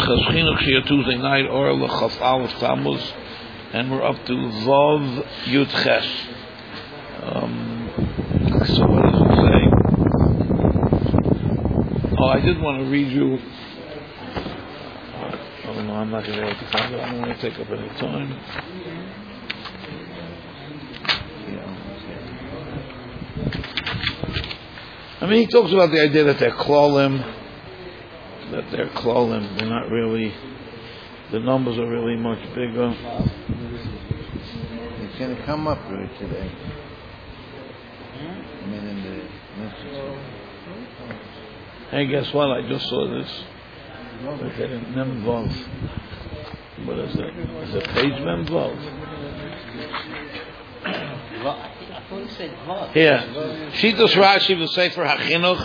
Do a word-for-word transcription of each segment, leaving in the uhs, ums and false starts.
Minchas Chinuch Shir Tuesday night, or L'Chaf Aleph Tammuz, and we're up to Vav Yud Ches. Um, so what does it say? Oh, I did want to read you. Oh no, I'm not going to be able to find it. I don't want to take up any time. I mean, he talks about the idea that they're klolim, that they're klolim. They're not really. The numbers are really much bigger. It's going to come up right today. I mean, in the message. Hey, guess what? I just saw this. Okay, Memvav. What is it? Is it page Memvav? Here. Shitas Rashi v'Sefer HaChinuch.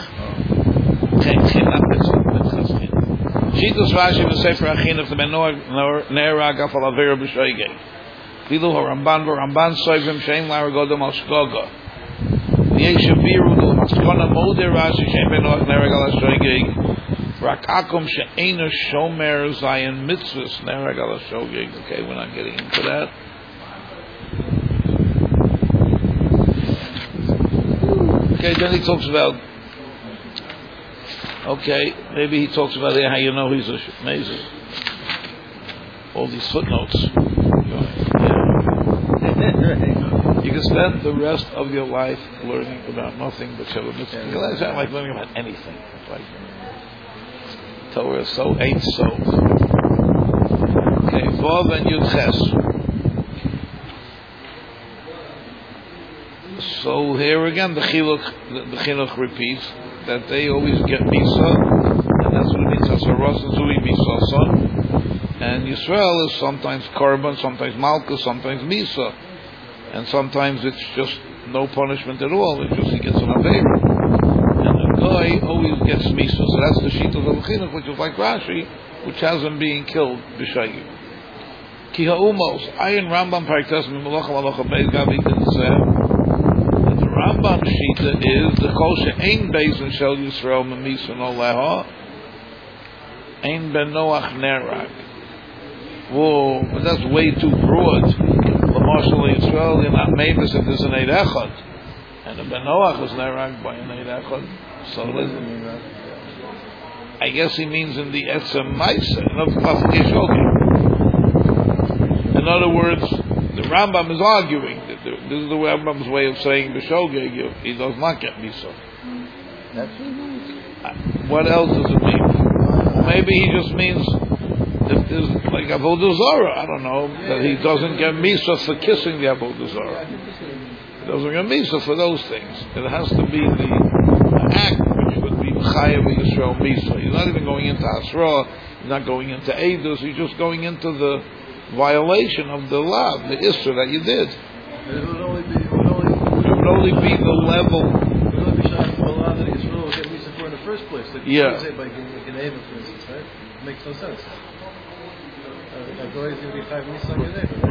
Shitas Rashi v'Sefer HaChinuch the Ben Ne'erag af al Avera b'Shoigeg. Filu HaRamban v'Ramban Soivim Shein Lar Godom al Shgoga. V'Yeshaviru do Maskona Moder Rashi Shein Ben Ne'erag al Shoigeg. Rak Akum She'ena Shomer Zayin Mitzvahs Ne'erag al Shoigeg. Okay, we're not getting into that. Okay, then he talks about. Okay, maybe he talks about how you know he's a amazing. All these footnotes. You can spend the rest of your life learning about nothing but Shabbat Mitzvah. It's not like learning about anything. It's like Torah is so ain't so. Okay, Vav and Yud Ches. So here again, the Chinuch, the, the Chinuch repeats that they always get Misa, and that's what it means. Hasaras Zui Misa son, and Yisrael is sometimes Korban, sometimes Malchus, sometimes Misa, and sometimes it's just no punishment at all. It's just he gets an Aveira, and the guy always gets Misa. So that's the sheet of the Chinuch, which is like Rashi, which has him being killed b'shayim. Ki ha'umos ayin Rambam Pariktas Mimalacha Malacha Beis Gavi didn't say. Rambam Shita is the kol she'ein beis and shel Yisrael memisa no leha ein ben Noach nerag. Whoa, but that's way too broad. L'mashal Yisrael you're not meimis if there's an eid echad, and the ben Noach is nerag by an eid echad. So I guess he means in the etzem ma'isa. In other words, the Rambam is arguing. This is the Rambam's way of saying b'shogeg. He does not get misa. That's what it means. What else does it mean? Maybe he just means that there's like avodah zarah. I don't know that he doesn't get misa for kissing the avodah zarah. He doesn't get misa for those things. It has to be the, the act which would be chayav Yisrael misa. He's not even going into hasra. He's not going into edus. He's just going into the violation of the law, the isra that you did. It would only be, it would only, it would only be the level. It would only be shot for the law that Israel will get Misa for in the first place. Like you yeah. say by Geneva, for instance, right? It makes no sense. Uh, going to be five Misa on Geneva.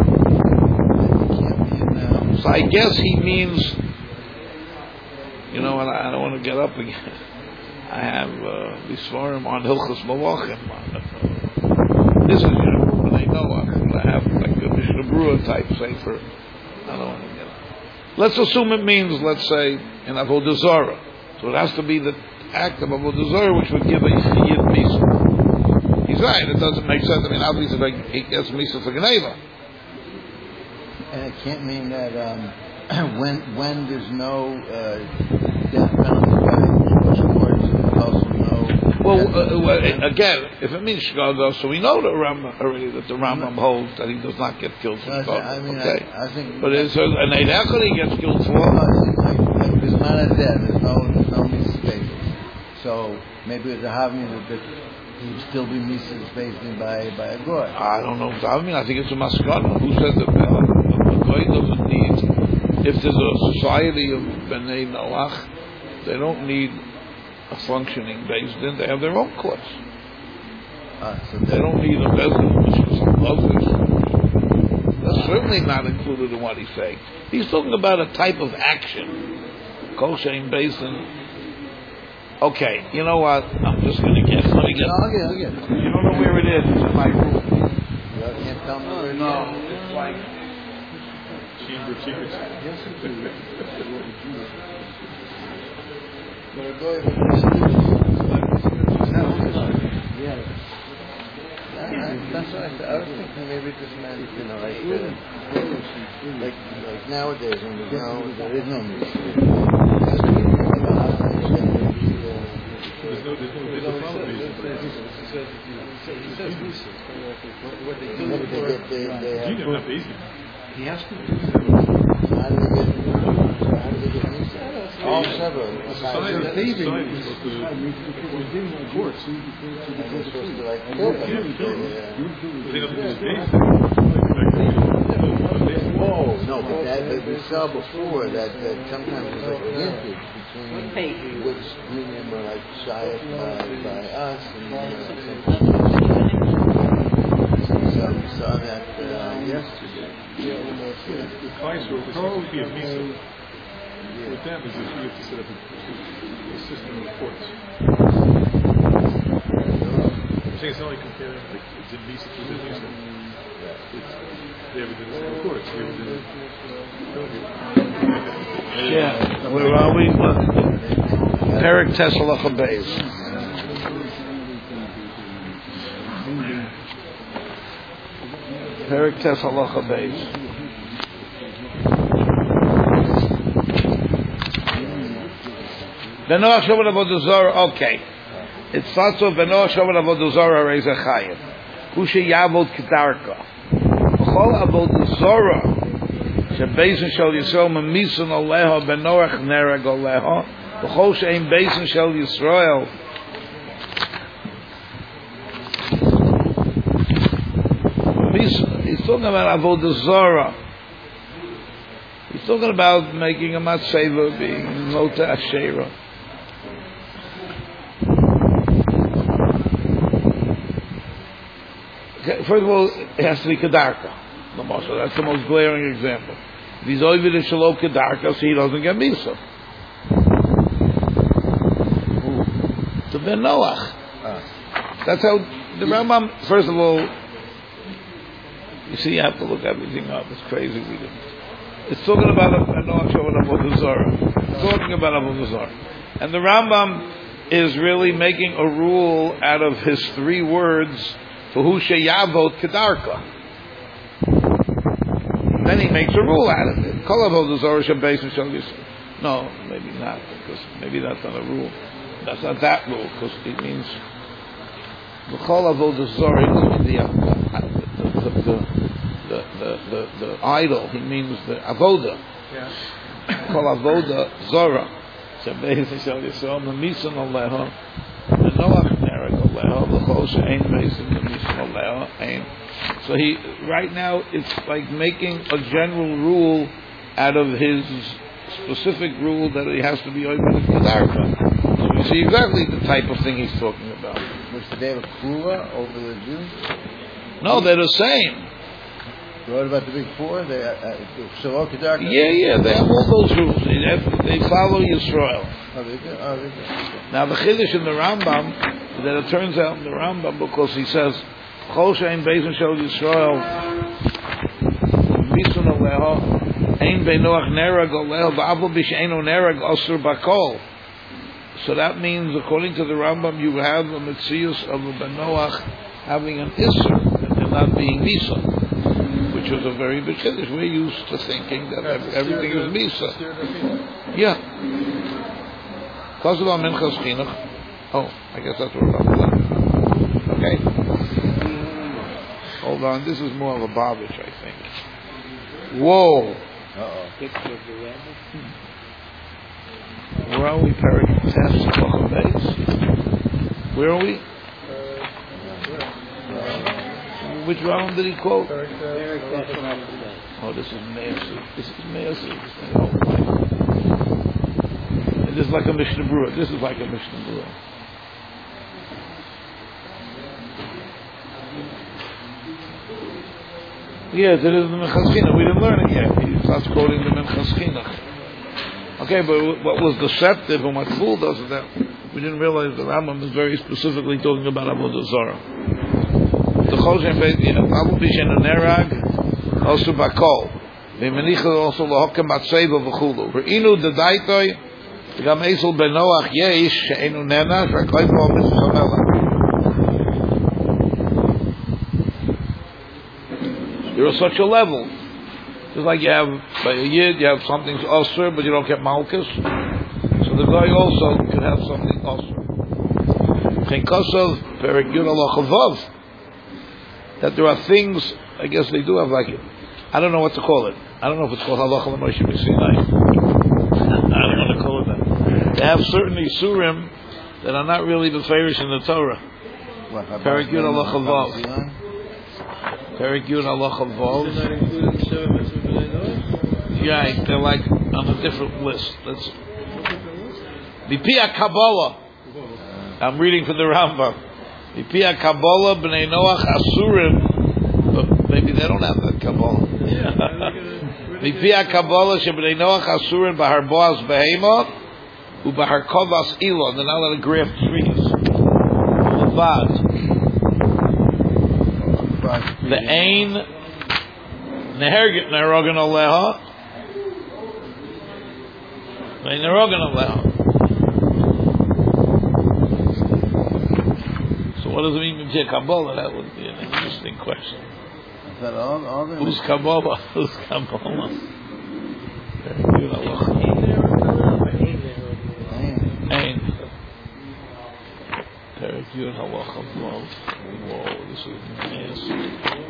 Right. So I guess he means, you know, and I don't want to get up again. I have uh, these forum on Hilchos Malachim. This is, you know, when I know I have like a Mishnah Berurah type sefer. I don't want to get up. Let's assume it means, let's say, in Avodah Zarah. So it has to be the act of Avodah Zarah which would give a Yid Misa. He's right, it doesn't make sense. I mean, obviously, if he gets Misa for Geneva. And it can't mean that um, when when there's no uh, death penalty by Jewish courts, there's also no. Well, uh, well, again, if it means Chicago, so we know the Rambam already that the Rambam holds that he does not get killed for Chicago. I mean, okay, I, I think. But is there an Eid Echad he gets killed for? No, like, like, like there's not a death. There's no there's no Mises spaces. So maybe the Havni that he would still be Mises spaced by by a goy. I don't know. I mean, I think it's a maskana. Who said that a goy doesn't need? If there's a society of Bnei Noach, they don't need a functioning Beis Din. They have their own courts. Ah, so they don't need a Beis which is others. That's certainly not included in what he's saying. He's talking about a type of action. Kol shein Beis Din Okay, you know what? I'm just going to get. Let me get. No, I'll get, I'll get. You don't know where it is. It's in my room. You can't tell me where it is. No, it's like. Chamber of Secrets. Yes, it is. But I go ahead Yeah. That's what I said. I was thinking maybe this meant, you know, like, uh, like, like nowadays when we know there is no music. There's no, there's no, there's no problem. He says Misa. What they do, they get, they, they have. Gina, not easy. He has to. How do they get? How do they get Misa? All several. Society, society is supposed to the courts. And they're supposed to like kill them. They have to do this base. Oh no, but that that we saw before that that sometimes there's like a linkage between which union were like shayach by, by us and uh, so we saw that uh, yesterday. The clients were supposed to be a Misa. With them is that you have to set up a, a system of courts. I'm saying it's not like comparing like Zin Misa to Zin Misa. It's they have it in the courts. They have it in Yeah. Where are we? Perek Tes Halacha Beis. Perek Tes Halacha Beis. Benoach Shavot Avodah Zarah. Okay, it starts with Benoach Shavot Avodah Zarah Reiza Chayev. Kushe Yavod Kedarka. B'chol Avodah Zarah shebeisen shel Yisrael memisen aleha Benoach nereg aleha. B'chol she'ein beisen shel Yisrael. He's talking about Avodah Zarah. He's talking about making a matzeva, being Mota Asherah. Okay, first of all, it has to be Kedarka. That's the most glaring example. If he's over the Shalom Kedarka, so he doesn't get Misa. To Ben Noach. That's how the Rambam, first of all, you see, you have to look everything up. It's crazy. We didn't. It's talking about a Noach Shavot Avodah Zarah. It's talking about Avodah Zarah. And the Rambam is really making a rule out of his three words for who sheyavot kedarka. Then he makes a rule out of it. Kol Avodah Zarah shebeis shel Yisrael. No, maybe not, because maybe that's not a rule. That's not that rule, because it means the Kol Avodah Zarah doesn't mean the the the The, the, the, the idol, he means the avoda. Kol avoda zara. Shebeis shel Yisrael memisan aleha. Benoach nereg aleha. L'chol she'ein meisim memisan aleha. Ein. So he, right now, it's like making a general rule out of his specific rule that he has to be open to kedarka. So we see exactly the type of thing he's talking about. Was the day of Kula over the Jews? No, they're the same. What about the big four? They, uh, so Kedarka? Yeah, yeah, they have all those rules. They, have, they follow Yisrael. Oh, they do? Oh, they do. Now the Chiddush in the Rambam, that it turns out in the Rambam, because he says, Chol she'ein beisen shel Yisrael, misun aleha, ein benoach nereg aleha, v'avu b'she'enu nereg osur bakol. So that means, according to the Rambam, you have a metzius of a benoach having an isur, and not being misa. Which was a very big chiddush. We're used to thinking that yeah, everything is misa. Yeah. Because of our minchas chinuch. Oh, I guess that's what we're about to learn. Okay. Hold on. This is more of a barbage, I think. Whoa. Uh-oh. Where are we? Perek Tes Halacha Beis. Where are we? Which round did he quote? Oh, this is Me'asir. This is Me'asir. Oh, this is like a Mishnah Berurah. This is like a Mishnah Berurah. Yes, it is the Minchas Chinuch. We didn't learn it yet. He starts quoting the Minchas Chinuch. Okay, but what was deceptive and what fooled us is that We didn't realize the Rambam is very specifically talking about Avodah Zarah. The Choshen Beit, you know, Abu Bishen and Nerag, also Bakol. V'menichel also Lahokem Batseva v'chulu. V'inu the Daitoi, Gam Esel ben Noach Yesh, She'enu Nena, Sh'aklayim Lo Mitzvah Melech. You're at such a level. Just like you have, by a Yid, you have something's Osir, but you don't get Malchus. So the guy also can have something Osir. Chen Kosov, Perek Yud Allah Chavav. That there are things, I guess they do have like it. I don't know what to call it. I don't know if it's called Halacha L'Moshe B'Sinai. I don't want to call it that. They have certain Isurim that are not really the favorites in the Torah. Perek Yud Allah Chavav. Perek Yud Allah Chavav. Yeah, they're like on a different list. Let's. B'Pia Kabbalah. I'm reading from the Rambam. B'Pia Kabbalah B'nei Noach Asurim, but maybe they don't have that Kabbalah. B'Pia Kabbalah Sheb'nei Noach Asurim B'Har Boaz Behema U'B'Har Kovas Elon. They're not allowed to graft trees. Levad. The Ein Neherget Nerogan Aleha. Nerogan Aleha. What does it mean to Kabbalah? That would be an interesting question. Is that all, all the Who's Kabbalah? Who's Kabbalah? Ain. Perek Yud Halacha Vav. Whoa, this is nice.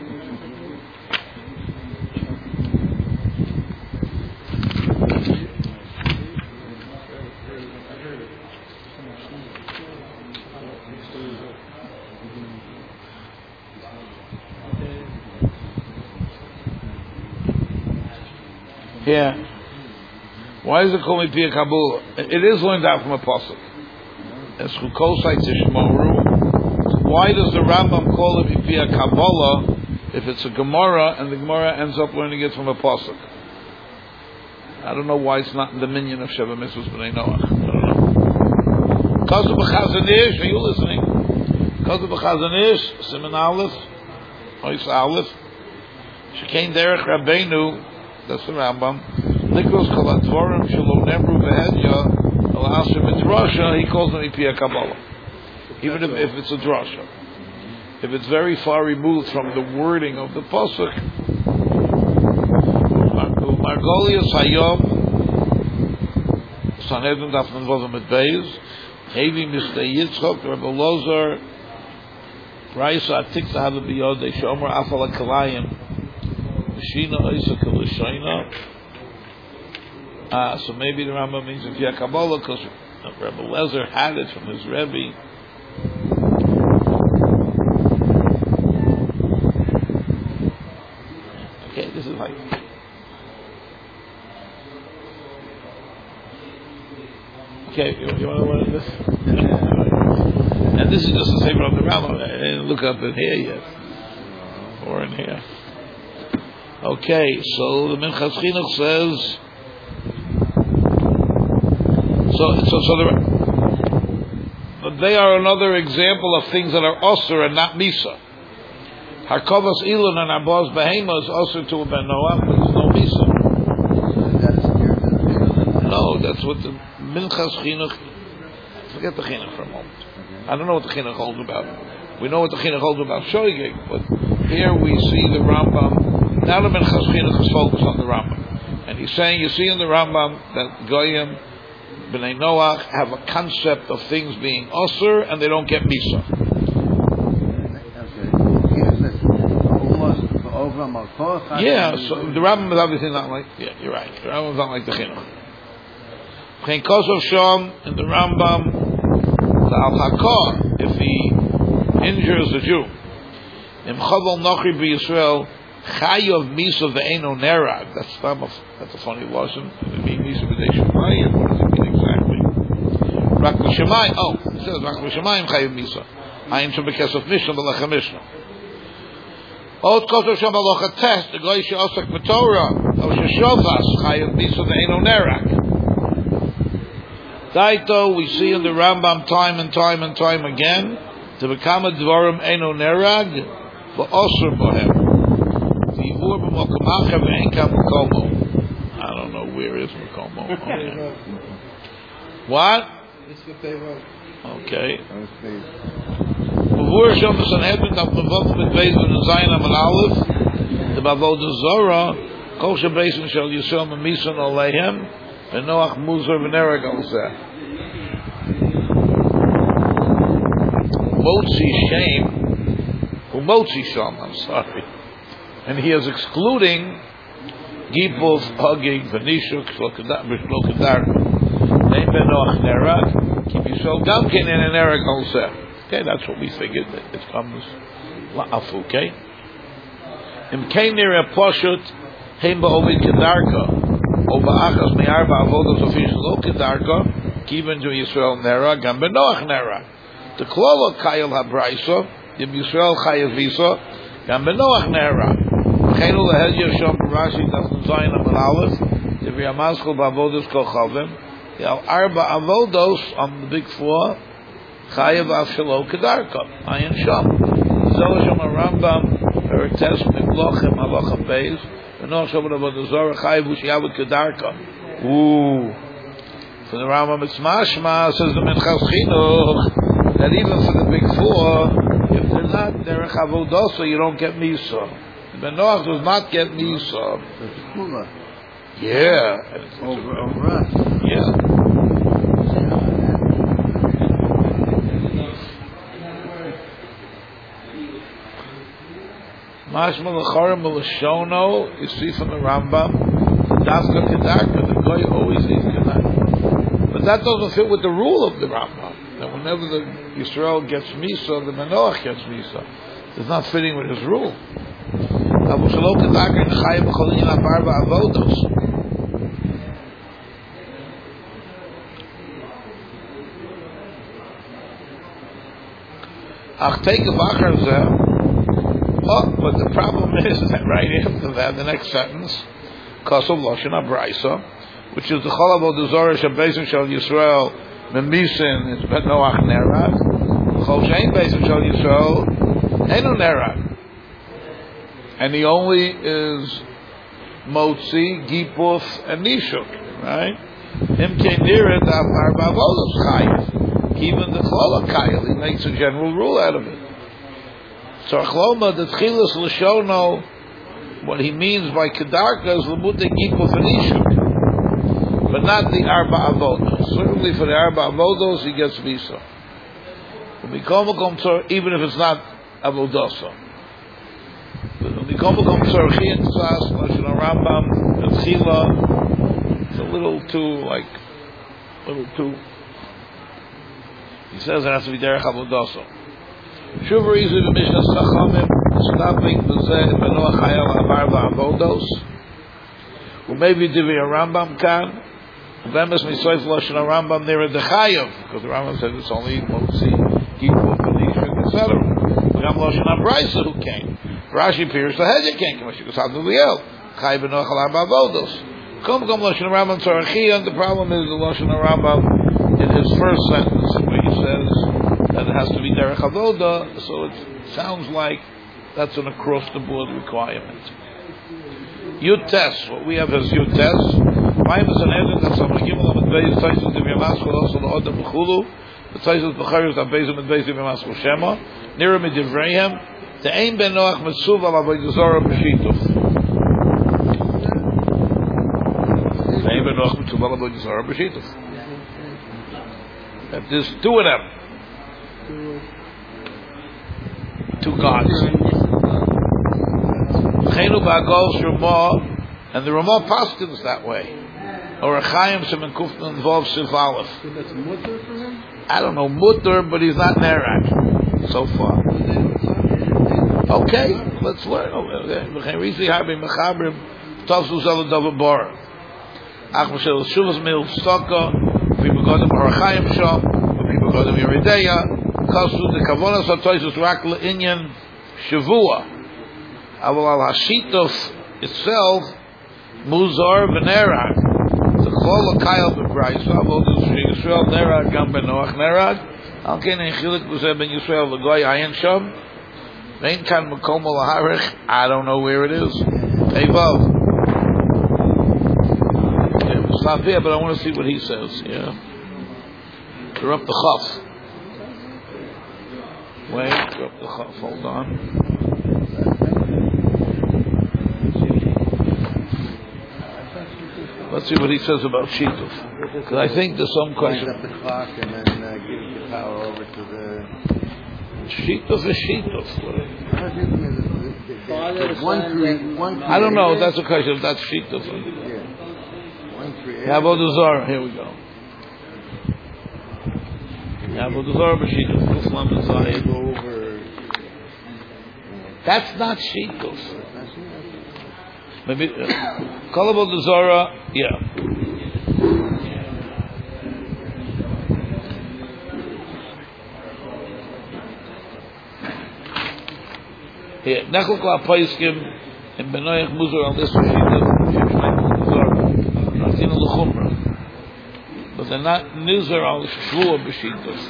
Yeah. Why is it called Mipia Kabbalah? It is learned out from a pasuk. It's Chukosai Tishmoru. Why does the Rambam call it Mipia Kabbalah if it's a Gemara and the Gemara ends up learning it from a pasuk? I don't know why it's not in the minion of Sheva Mitzvahs B'nai Noach. I don't know. Because of B'chazanish, are you listening? Because of B'chazanish, Siman Aleph, Ois Aleph, Shekain Derech Rabbeinu. That's the Rambam. Nikos Kalatvorim Shalom Nebru Behedya Al Asher Midrasha. He calls them Ipia Kabbalah, even if, if it's a drasha. If it's very far removed from the wording of the pasuk. Margolius Hayom Sanhedrin Dafman Vozam et Beis Hevi Mister Yitzchok Rebbe Lozar Raisa Atik Sahaba Biyodei Shomer Afal Kalayim. Ah, so maybe the Rambam means if you have Kabbalah because Rebbe Lezer had it from his Rebbe. Okay, this is like okay. You, you want to learn this? And this is just the same of the Rambam. I didn't look up in here yet, or in here. Okay, so the Minchas Chinuch says, so so so the, but they are another example of things that are osur and not misa. Harkovas Elon and Arbaz Behema is osur to a Ben Noach, but there's no misa. No, that's what the Minchas Chinuch. Forget the Chinuch for a moment. I don't know what the Chinuch holds about. We know what the Chinuch holds about Shoigig, but here we see the Rambam. Now the Minchas Chinuch is focused on the Rambam. And he's saying, you see in the Rambam that Goyim, B'nai Noach, have a concept of things being Osir, and they don't get Misa. Yeah, so the Rambam is obviously not like, yeah, you're right. The Rambam is not like the Chinuch. Chen Kosov Shom, in the Rambam, the Al-Hakah, if he injures a Jew, Im Chaval Nochri B'Yisrael, Chayav Misa ve'eno nerag. That's that's a funny lesson. It means Misa v'dei Shemayim. What does it mean exactly? Rak v'Shemayim. Oh, it says Rak v'Shemayim Chayav Misa. Ayin shom b'kesef Mishnah b'lecha Mishnah. Ot kotor shom b'locha test. The guy she'osak b'Torah. O she'shovas Chayav Misa ve'eno nerag. Daito, we see in the Rambam time and time and time again, to become a dvarim eno nerag, v'osur bohem. V'yivur b'mokom acher v'ein kam mekomo. I don't know where is mekomo. Okay. What? It's the favorite. Okay. Bevor schon das an Hebet auf dem Wort mit Beisen und Zayin am Aleph, the Bavoda Zora, Kol Shebeisen shall Yisrael Memison Alehem, and Noach Muzar V'nerag Al-Zeh. Motzi Shem, who Motzi Sham, I'm sorry. And he is excluding Gipov, Hagig, Venishuk, Shlokedar, Nein Ben Noach Nerag, Keep Yisrael Gamkin in an Nerag Al-Zeh. Okay, that's what we figured. That it comes la'afu. Okay. Im kein nira poshut heim ba'ovid kedarka o ba'achas me'arba avodos official lo kedarka kiven to Yisrael nera gam benoach nera. The klolo kayel habraiso im Yisrael chayev visa gam benoach nera. Chenu lehed yeshom Rashi das zayin am aleph the v'yamaskol ba'avodos kochavim yal arba avodos on the big four. Chayev Avshalo Kedarka, Ayin Sham. Zosham Rambam, Eretes Miklochem Halacha Beis, and also about the Zohar Chayev Ushiavad Kedarka. Ooh. For the Rambam it's mashma, says the Minchas Chinuch, that even for the big four, if they're not Derech Avodosa, you don't get Misa. Ben Noach does not get Misa. Yeah. Over, over us. Yeah. Mashma l'charim l'shono, you see from the Rambam, Daska Kedarka, the guy always needs Kedarka. But that doesn't fit with the rule of the Rambam. That whenever the Yisrael gets Misa, the Manoach gets Misa. It's not fitting with his rule. Abu Shalo Kedarka in Chayim B'cholin Aparba Avodos. Ach take a Bachar Zeh. Oh, but the problem is that right after that, the next sentence, Kosov Loshen Abraisa, which is the Cholavo Dezorah Shabbesim Shal Yisrael Memisin is Bet Noach Nerag, Chol Shein Besim Shal Yisrael Enu Nerag, and he only is Motzi, Gipuf, and Nishuk, right? Him came near it after Bavolos Chayiv, even the Chol Kayil, he makes a general rule out of it. So Achloma, the Tchilas L'shono, what he means by Kedarka is L'mute Gipuf and Ishuk, but not the Arba Avodos. Certainly for the Arba Avodos, he gets Visa. Even if it's not Avodosa. It's a little too, like, a little too, he says it has to be Derech Avodosa. Shuver is in the Mishnah Chachamim stopping the Zeh Benoach Hayel Avar Avodos. Or maybe Divi a Rambam can. Vemes Misoif Loshen a Rambam near the Chayav, because the Rambam said it's only Motzi, Gipur, Penish, et cetera. Gam Loshen Abraisa who came. Rashi Pirish the Hedja came. Kamash Yikosad Liel Chayav Benoach Avar Avodos. Come come Loshen Rambam Tzarachia, and the problem is the Loshen Rambam in his first sentence where he says that it has to be Derech Avoda, so it sounds like that's an across-the-board requirement. Yud-Tes, what we have is Yud-Tes. Ma'im is an edit, that's on the Gimel, and Beis, Taisus, the V'yamaskol, also the Odom B'chulu, the Taisus, B'charis, the Beis, and Beis, the V'yamaskol Shema, Nira Midivreihem, the Ein Ben Noach Metzuv, al Avodah Zorah B'shituf. The Ein Ben Noach Metzuv, al Avodah Zorah B'shituf. That there's two of them. Two gods. Chenu ba'agol Ramah, and the Ramah paskins that way. Or a Chaim Shemen Kufna involves Siv Aleph. So that's mutter for him? I don't know, mutter, but he's not Nerak so far. Okay, let's learn. Okay, Risi Harbi Mechabrim Tavsu Zela Davabar. Ach Mishel Shuvas Mil Staka. People go to Marachayim Shah. People go to Yerideya. Kasu the Kavonas HaToisus Rak Le'inyan Shavua. Aval al Hashitov itself Muzar V'Nerag. Chol Kayal b'Braisa, Avodas Yisrael Nerag Gam Benoach Nerag. Al Ken Ein Chilik B'Zeh Ben Yisrael L'Goy Ayin Sham. Vein Kan Mekom L'Harich. I don't know where it is. Hey Vav. Okay, we'll stop here, but I want to see what he says. Yeah. We're up the Chaf. Wait, we're up the Chaf. Hold on. Let's see what he says about Shituf. Because I think there's some question. Wind up the clock and then uh, give the power over to the. Shituf is Shituf. One cre- one I don't know. creator. That's a question. That's Shituf. Yeah. One creator. Avodah Zarah. Here we go. Avodah Zarah b'Shituf. Kuflam Zayid. Over. That's not Shituf. Maybe Kol Avodah Zarah. Yeah. Here, Nechol Kol HaPoiskim in Benoach Muzar al this Shituf. Avodah Zarah. Ratzina l'Chumra. But they're not Nizar al Shvua b'Shituf.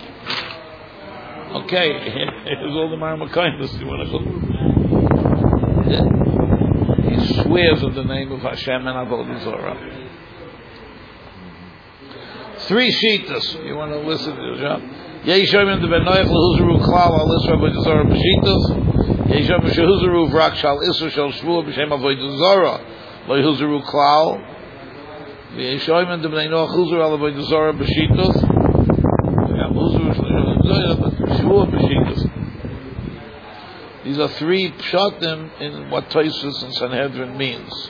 Okay, here's all the Marmakainis. You want to go? Yeah. He swears in the name of Hashem and Avodah Zarah. Three Shitas. You want to listen to this? Yeshayim the Benoach leHuzaru Klal al Isra Avodah Zarah b'Shituf. Yeshayim sheHuzaru v'Rak Shal Isra Shal Shvua b'Shem Avodah Zarah leHuzaru Klal. Yeshayim the Benoach Huzaru al Avodah Zarah b'Shituf. These are three pshatim in what Tosfos and Sanhedrin means.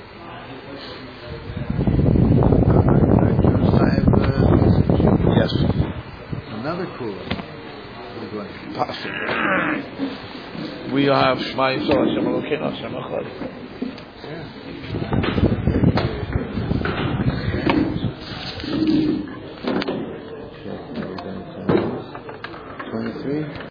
Yes. Another cooler. Possible. We have Shema Yisrael Hashem Elokeinu Hashem Echad. Twenty-three.